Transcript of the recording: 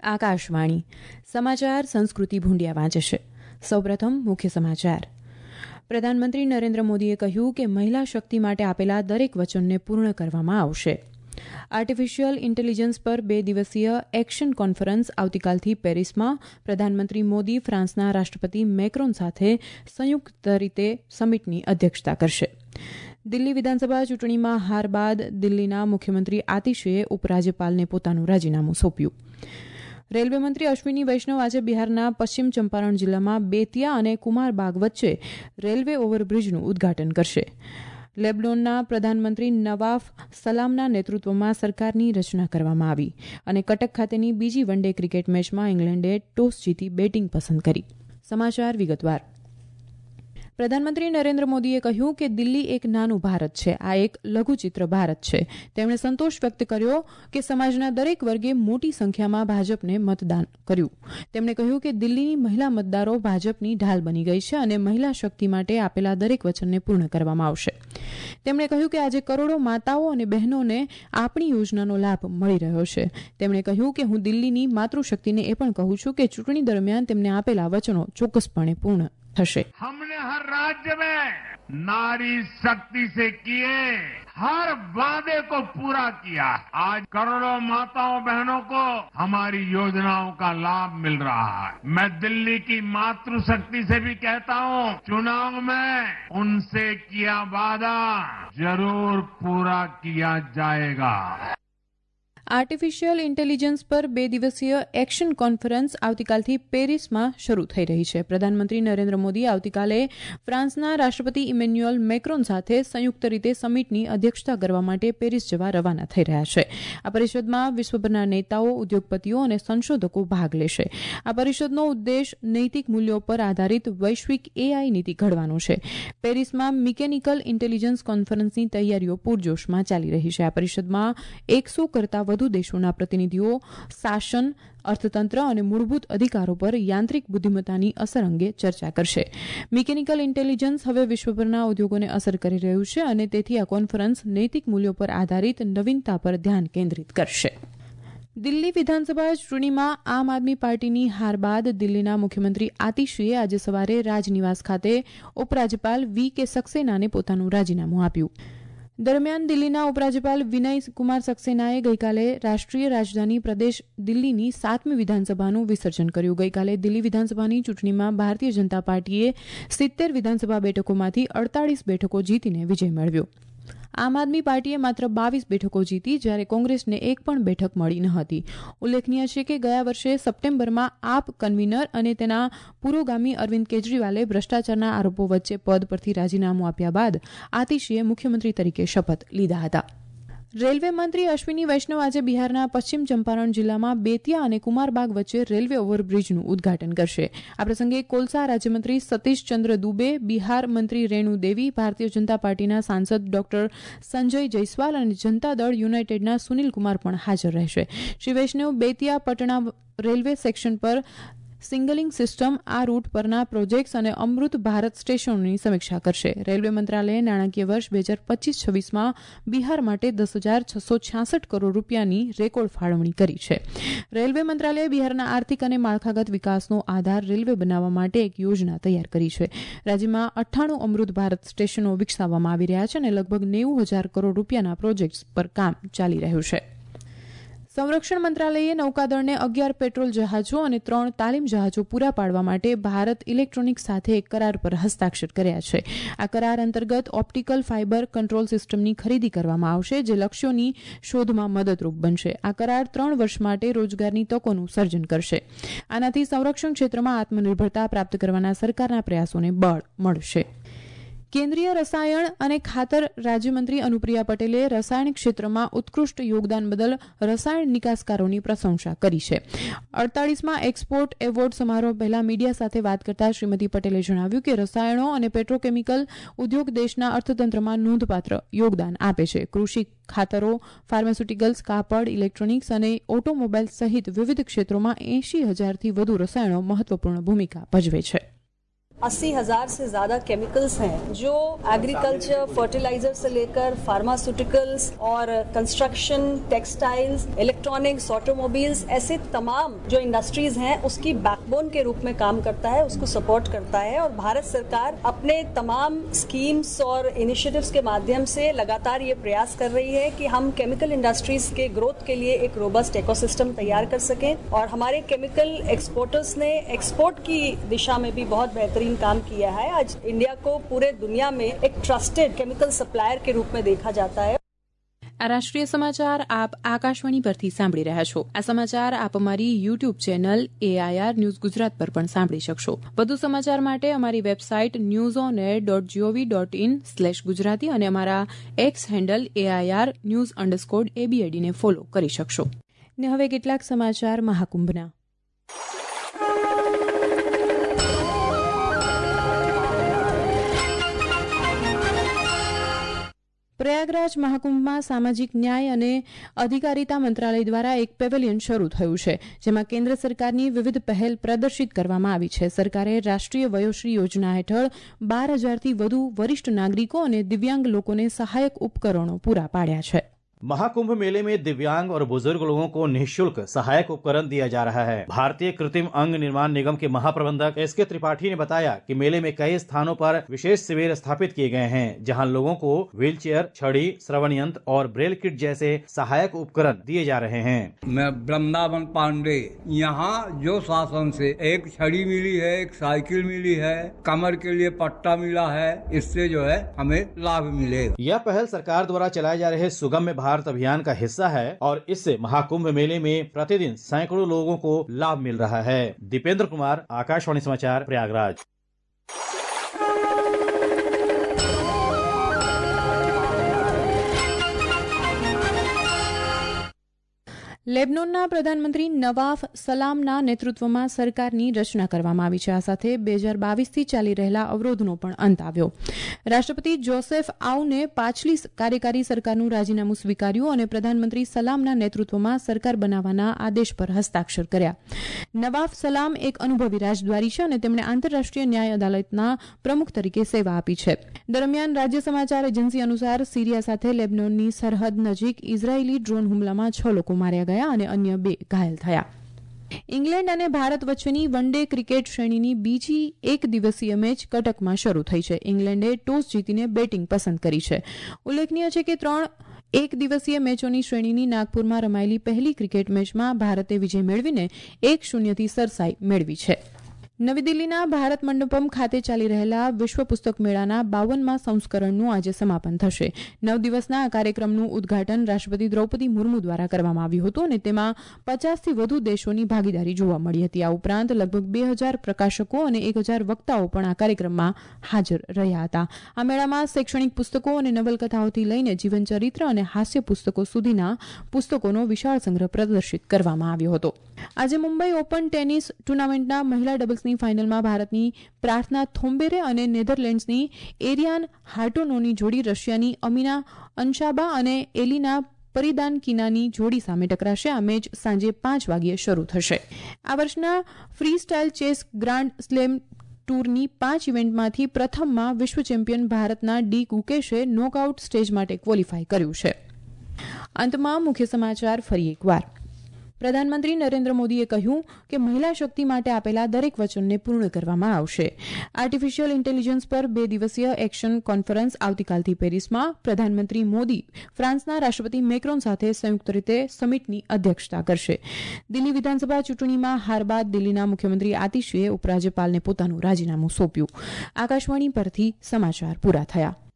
આકાશવાણી સમાચાર સંસ્કૃતિ ભૂંડિયા વાંચે છે. સૌપ્રથમ મુખ્ય સમાચાર. પ્રધાનમંત્રી નરેન્દ્ર મોદીએ કહ્યું કે મહિલા શક્તિ માટે આપેલા દરેક વચનને પૂર્ણ કરવામાં આવશે. આર્ટિફિશિયલ ઇન્ટેલિજન્સ પર 2 દિવસીય એક્શન કોન્ફરન્સ આવતીકાલથી પેરિસમાં પ્રધાનમંત્રી મોદી ફ્રાન્સના રાષ્ટ્રપતિ મેક્રોન સાથે સંયુક્ત રીતે સમિટની અધ્યક્ષતા કરશે. દિલ્હી વિધાનસભા ચૂંટણીમાં હાર બાદ દિલ્હીના મુખ્યમંત્રી આતિશીએ ઉપરાજ્યપાલને પોતાનું રાજીનામું સોંપ્યું. રેલવે મંત્રી અશ્વિની વૈષ્ણવ આજે બિહારના પશ્ચિમ ચંપારણ જિલ્લામાં બેતિયા અને કુમારબાગ વચ્ચે રેલવે ઓવરબ્રિજનું ઉદઘાટન કરશે. લેબનોનના પ્રધાનમંત્રી નવાફ સલામના નેતૃત્વમાં સરકારની રચના કરવામાં આવી અને કટક ખાતેની બીજી વન ડે ક્રિકેટ મેચમાં ઇંગ્લેન્ડે ટોસ જીતી બેટિંગ પસંદ કરી. સમાચાર વિગતવાર. પ્રધાનમંત્રી નરેન્દ્ર મોદીએ કહ્યું કે દિલ્હી એક નાનું ભારત છે. આ એક લઘુચિત્ર ભારત છે. તેમણે સંતોષ વ્યક્ત કર્યો કે સમાજના દરેક વર્ગે મોટી સંખ્યામાં ભાજપને મતદાન કર્યું. તેમણે કહ્યું કે દિલ્હીની મહિલા મતદારો ભાજપની ઢાલ બની ગઈ છે અને મહિલા શક્તિ માટે આપેલા દરેક વચનને પૂર્ણ કરવામાં આવશે. તેમણે કહ્યું કે આજે કરોડો માતાઓ અને બહેનોને આપણી યોજનાનો લાભ મળી રહ્યો છે. તેમણે કહ્યું કે હું દિલ્હીની માતૃશક્તિને એ પણ કહું છું કે ચૂંટણી દરમિયાન તેમને આપેલા વચનો ચોક્કસપણે પૂર્ણ થશે. हमने हर राज्य में नारी शक्ति से किए हर वादे को पूरा किया. आज करोड़ों माताओं बहनों को हमारी योजनाओं का लाभ मिल रहा है. मैं दिल्ली की मातृशक्ति से भी कहता हूं, चुनाव में उनसे किया वादा जरूर पूरा किया जाएगा. આર્ટિફિશિયલ ઇન્ટેલિજન્સ પર 2 દિવસીય એક્શન કોન્ફરન્સ આવતીકાલથી પેરિસમાં શરૂ થઈ રહી છે. પ્રધાનમંત્રી નરેન્દ્ર મોદી આવતીકાલે ફ્રાન્સના રાષ્ટ્રપતિ ઇમેન્યુઅલ મેક્રોન સાથે સંયુક્ત રીતે સમિટની અધ્યક્ષતા કરવા માટે પેરિસ જવા રવાના થઈ રહ્યા છે. આ પરિષદમાં વિશ્વભરના નેતાઓ, ઉદ્યોગપતિઓ અને સંશોધકો ભાગ લેશે. આ પરિષદનો ઉદ્દેશ નૈતિક મૂલ્યો પર આધારિત વૈશ્વિક એઆઈ નીતિ ઘડવાનો છે. પેરિસમાં મિકેનિકલ ઇન્ટેલિજન્સ કોન્ફરન્સની તૈયારીઓ પૂરજોશમાં ચાલી રહી છે. આ પરિષદમાં 100 કરતાં વધુ દેશોના પ્રતિનિધિઓ શાસન, અર્થતંત્ર અને મૂળભૂત અધિકારો પર યાંત્રિક બુદ્ધિમત્તાની અસર અંગે ચર્ચા કરશે. મિકેનિકલ ઇન્ટેલિજન્સ હવે વિશ્વભરના ઉદ્યોગોને અસર કરી રહ્યું છે અને તેથી આ કોન્ફરન્સ નૈતિક મૂલ્યો પર આધારિત નવીનતા પર ધ્યાન કેન્દ્રિત કરશે. દિલ્હી વિધાનસભા ચૂંટણીમાં આમ આદમી પાર્ટીની હાર બાદ દિલ્હીના મુખ્યમંત્રી આતિશીએ આજે સવારે રાજનિવાસ ખાતે ઉપરાજ્યપાલ વી.કે. સક્સેનાને પોતાનું રાજીનામું આપ્યું. દરમિયાન દિલ્હીના ઉપરાજ્યપાલ વિનય કુમાર સક્સેનાએ ગઈકાલે રાષ્ટ્રીય રાજધાની પ્રદેશ દિલ્હીની 7મી વિધાનસભાનું વિસર્જન કર્યું. ગઈકાલે દિલ્હી વિધાનસભાની ચૂંટણીમાં ભારતીય જનતા પાર્ટીએ 70 વિધાનસભા બેઠકોમાંથી 48 બેઠકો જીતીને વિજય મેળવ્યો. આમ આદમી પાર્ટીએ માત્ર 22 બેઠકો જીતી, જ્યારે કોંગ્રેસને એક પણ બેઠક મળી ન હતી. ઉલ્લેખનીય છે કે ગયા વર્ષે સપ્ટેમ્બરમાં આપ કન્વીનર અને તેના પુરોગામી અરવિંદ કેજરીવાલે ભ્રષ્ટાચારના આરોપો વચ્ચે પદ પરથી રાજીનામું આપ્યા બાદ આતિશીએ મુખ્યમંત્રી તરીકે શપથ લીધા હતા. રેલવે મંત્રી અશ્વિની વૈષ્ણવ આજે બિહારના પશ્ચિમ ચંપારણ જિલ્લામાં બેતિયા અને કુમારબાગ વચ્ચે રેલવે ઓવરબ્રિજનું ઉદઘાટન કરશે. આ પ્રસંગે કોલસા રાજ્યમંત્રી સતીશ ચંદ્ર દુબે, બિહાર મંત્રી રેણુ દેવી, ભારતીય જનતા પાર્ટીના સાંસદ ડોક્ટર સંજય જયસ્વાલ અને જનતા દળ યુનાઇટેડના સુનિલ કુમાર પણ હાજર રહેશે. શ્રી વૈષ્ણવ બેતિયા પટણા રેલવે સેક્શન પર સિંગલિંગ સિસ્ટમ, આ રૂટ પરના પ્રોજેક્ટ્સ અને અમૃત ભારત સ્ટેશનોની સમીક્ષા કરશે. રેલવે મંત્રાલયે નાણાકીય વર્ષ 2025-26માં બિહાર માટે 10,666 કરોડ રૂપિયાની રેકોર્ડ ફાળવણી કરી છે. રેલવે મંત્રાલયે બિહારના આર્થિક અને માળખાગત વિકાસનો આધાર રેલવે બનાવવા માટે એક યોજના તૈયાર કરી છે. રાજ્યમાં 98 અમૃત ભારત સ્ટેશનો વિકસાવવામાં આવી રહ્યા છે અને લગભગ 90,000 કરોડ રૂપિયાના પ્રોજેક્ટ્સ પર કામ ચાલી રહ્યું છે. સંરક્ષણ મંત્રાલયે નૌકાદળને 11 પેટ્રોલ જહાજો અને 3 તાલીમ જહાજો પૂરા પાડવા માટે ભારત ઇલેક્ટ્રોનિક્સ સાથે એક કરાર પર હસ્તાક્ષર કર્યા છે. આ કરાર અંતર્ગત ઓપ્ટિકલ ફાઇબર કંટ્રોલ સિસ્ટમની ખરીદી કરવામાં આવશે, જે લક્ષ્યોની શોધમાં મદદરૂપ બનશે. આ કરાર 3 વર્ષ માટે રોજગારની તકોનું સર્જન કરશે. આનાથી સંરક્ષણ ક્ષેત્રમાં આત્મનિર્ભરતા પ્રાપ્ત કરવાના સરકારના પ્રયાસોને બળ મળશે. કેન્દ્રીય રસાયણ અને ખાતર રાજ્યમંત્રી અનુપ્રિયા પટેલે રસાયણ ક્ષેત્રમાં ઉત્કૃષ્ટ યોગદાન બદલ રસાયણ નિકાસકારોની પ્રશંસા કરી છે. 48માં એક્સપોર્ટ એવોર્ડ સમારોહ પહેલા મીડિયા સાથે વાત કરતા શ્રીમતી પટેલે જણાવ્યું કે રસાયણો અને પેટ્રોકેમિકલ ઉદ્યોગ દેશના અર્થતંત્રમાં નોંધપાત્ર યોગદાન આપે છે. કૃષિ ખાતરો, ફાર્માસ્યુટિકલ્સ, કાપડ, ઇલેક્ટ્રોનિક્સ અને ઓટોમોબાઈલ સહિત વિવિધ ક્ષેત્રોમાં 80,000થી વધુ રસાયણો મહત્વપૂર્ણ ભૂમિકા ભજવે છે. 80,000 से ज्यादा केमिकल्स हैं जो एग्रीकल्चर, फर्टिलाइजर से लेकर फार्मास्यूटिकल्स और कंस्ट्रक्शन, टेक्सटाइल्स, इलेक्ट्रॉनिक्स, ऑटोमोबाइल्स, ऐसे तमाम जो इंडस्ट्रीज हैं उसकी बैकबोन के रूप में काम करता है, उसको सपोर्ट करता है। और भारत सरकार अपने तमाम स्कीम्स और इनिशिएटिव्स के माध्यम से लगातार ये प्रयास कर रही है कि हम केमिकल इंडस्ट्रीज के ग्रोथ के लिए एक रोबस्ट इकोसिस्टम तैयार कर सकें। और हमारे केमिकल एक्सपोर्टर्स ने एक्सपोर्ट की दिशा में भी बहुत बेहतरीन काम किया है। आज इंडिया को पूरे दुनिया में एक ट्रस्टेड केमिकल सप्लायर के रूप में देखा जाता है। આ રાષ્ટ્રીય સમાચાર આપ આકાશવાણી પરથી સાંભળી રહ્યા છો. આ સમાચાર આપ અમારી YouTube channel AIR news Gujarat પર પણ સાંભળી શકશો. વધુ સમાચાર માટે અમારી વેબસાઇટ newsonair.gov.in/gujarati અને અમારા એક્સ હેન્ડલ AIR_news_ABAD ને ફોલો કરી શકશો. ને હવે કેટલાક સમાચાર મહાકુંભના. પ્રયાગરાજ મહાકુંભમાં સામાજિક ન્યાય અને અધિકારીતા મંત્રાલય દ્વારા એક પેવેલિયન શરૂ થયું છે, જેમાં કેન્દ્ર સરકારની વિવિધ પહેલ પ્રદર્શિત કરવામાં આવી છે. સરકારે રાષ્ટ્રીય વયોશ્રી યોજના હેઠળ 12,000થી વધુ વરિષ્ઠ નાગરિકો અને દિવ્યાંગ લોકોને સહાયક ઉપકરણો પૂરા પાડ્યા છે. महाकुंभ मेले में दिव्यांग और बुजुर्ग लोगों को निःशुल्क सहायक उपकरण दिया जा रहा है. भारतीय कृत्रिम अंग निर्माण निगम के महाप्रबंधक SK त्रिपाठी ने बताया कि मेले में कई स्थानों पर विशेष शिविर स्थापित किए गए हैं, जहां लोगों को व्हीलचेयर, छड़ी, श्रवण यंत्र और ब्रेल किट जैसे सहायक उपकरण दिए जा रहे हैं. मैं वृंदावन पांडे, यहाँ जो शासन से एक छड़ी मिली है, एक साइकिल मिली है, कमर के लिए पट्टा मिला है, इससे जो है हमें लाभ मिलेगा. यह पहल सरकार द्वारा चलाए जा रहे सुगम्य भारत अभियान का हिस्सा है और इससे महाकुंभ मेले में प्रतिदिन सैकड़ों लोगों को लाभ मिल रहा है. दीपेंद्र कुमार, आकाशवाणी समाचार, प्रयागराज. લેબનોનના પ્રધાનમંત્રી નવાફ સલામના નેતૃત્વમાં સરકારની રચના કરવામાં આવી છે. આ સાથે 2022થી ચાલી રહેલા અવરોધનો પણ અંત આવ્યો. રાષ્ટ્રપતિ જોસેફ આઉને પાછલી કાર્યકારી સરકારનું રાજીનામું સ્વીકાર્યું અને પ્રધાનમંત્રી સલામના નેતૃત્વમાં સરકાર બનાવવાના આદેશ પર હસ્તાક્ષર કર્યા. નવાફ સલામ એક અનુભવી રાજદ્વારી છે અને તેમણે આંતરરાષ્ટ્રીય ન્યાય અદાલતના પ્રમુખ તરીકે સેવા આપી છે. દરમિયાન રાજ્ય સમાચાર એજન્સી અનુસાર સિરિયા સાથે લેબનોનની સરહદ નજીક ઇઝરાયેલી ડ્રોન હુમલામાં 6 લોકો માર્યા ગયા અને અન્ય 2 ઘાયલ થયા. ઇંગ્લેન્ડ અને ભારત વચ્ચેની વનડે ક્રિકેટ શ્રેણીની બીજી એક દિવસીય મેચ કટકમાં શરૂ થઈ છે. ઇંગ્લેન્ડે ટોસ જીતીને બેટિંગ પસંદ કરી છે. ઉલ્લેખનીય છે કે 3 એક દિવસીય મેચોની શ્રેણીની નાગપુરમાં રમાયેલી પહેલી ક્રિકેટ મેચમાં ભારતે વિજય મેળવીને 1-0થી સરસાઈ મેળવી છે. નવી દિલ્હીના ભારત મંડપમ ખાતે ચાલી રહેલા વિશ્વ પુસ્તક મેળાના 52મા સંસ્કરણનું આજે સમાપન થશે. 9 દિવસના આ કાર્યક્રમનું ઉદઘાટન રાષ્ટ્રપતિ દ્રૌપદી મુર્મુ દ્વારા કરવામાં આવ્યું હતું અને તેમાં 50થી વધુ દેશોની ભાગીદારી જોવા મળી હતી. આ ઉપરાંત લગભગ 2,000 પ્રકાશકો અને 1,000 વક્તાઓ પણ આ કાર્યક્રમમાં હાજર રહ્યા હતા. આ મેળામાં શૈક્ષણિક પુસ્તકો અને નવલકથાઓથી લઈને જીવનચરિત્ર અને હાસ્ય પુસ્તકો સુધીના પુસ્તકોનો વિશાળ સંગ્રહ પ્રદર્શિત કરવામાં આવ્યો હતો. આજે મુંબઈ ઓપન ટેનિસ ટુર્નામેન્ટના મહિલા ડબલ્સની ફાઇનલમાં ભારતની પ્રાર્થના થોમ્બેરે અને નેધરલેન્ડ્સની એરિયાન હાર્ટોનોની જોડી રશિયાની અમીના અનશાબા અને એલિના પરિદાનકીનાની જોડી સામે ટકરાશે. આ મેચ સાંજે 5 વાગ્યે શરૂ થશે. આ વર્ષના freestyle chess grand slam ટૂરની 5 ઇવેન્ટમાંથી પ્રથમમાં વિશ્વ ચેમ્પિયન ભારતના ડી કુકેશે નોકઆઉટ સ્ટેજ માટે ક્વોલિફાય કર્યું છે. અંતમાં મુખ્ય સમાચાર ફરી એકવાર. પ્રધાનમંત્રી નરેન્દ્ર મોદીએ કહ્યું કે મહિલા શક્તિ માટે આપેલા દરેક વચનને પૂર્ણ કરવામાં આવશે. આર્ટિફિશિયલ ઇન્ટેલિજન્સ પર 2 દિવસીય એક્શન કોન્ફરન્સ આવતીકાલથી પેરિસમાં. પ્રધાનમંત્રી મોદી ફ્રાન્સના રાષ્ટ્રપતિ મેક્રોન સાથે સંયુક્ત રીતે સમિટની અધ્યક્ષતા કરશે. દિલ્હી વિધાનસભા ચૂંટણીમાં હાર બાદ દિલ્હીના મુખ્યમંત્રી આતિશીએ ઉપરાજ્યપાલને પોતાનું રાજીનામું સોંપ્યું. આકાશવાણી પરથી સમાચાર પૂરા થયા.